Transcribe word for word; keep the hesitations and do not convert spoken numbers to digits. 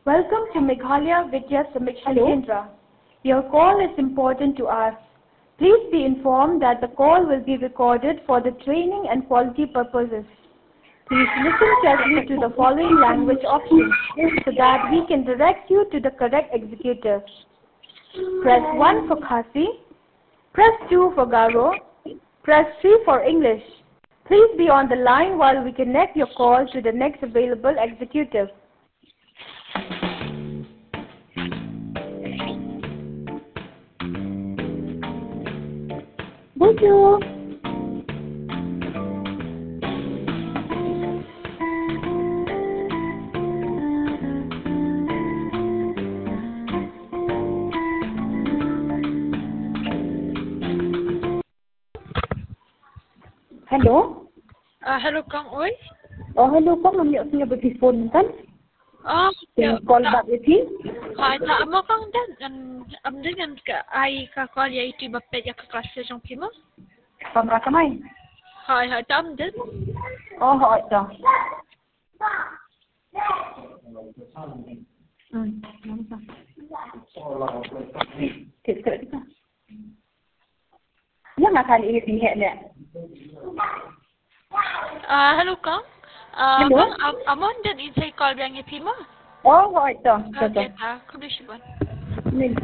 Welcome to Meghalaya Vidya Samiksha Hello. Kendra. Your call is important to us. Please be informed that the call will be recorded for the training and quality purposes. Please listen carefully to the following language options so that we can direct you to the correct executive. Press one for Khasi, press two for Garo, press three for English. Please be on the line while we connect your call to the next available executive. Bonjour. Hello. Ah, hello Kang Oi. Oh, hello po. Mamaya siya bertelefon kan? Ah, Can ya. you call back with him? Hai, tak amo Kang dan am am dengan ka ai ka call ya itu bapet ya ka kelas yang prima. Pamra kamay. Hai, hai tam dan. Oh, ho ito. Hmm. Kita kita. Yang akan ini pihak ni. Ah, hello Kang. Ah, Hello. Kang am amon dan in saya call yang prima. Oh, ho ito. Ah, kita kudu siapa? Ni.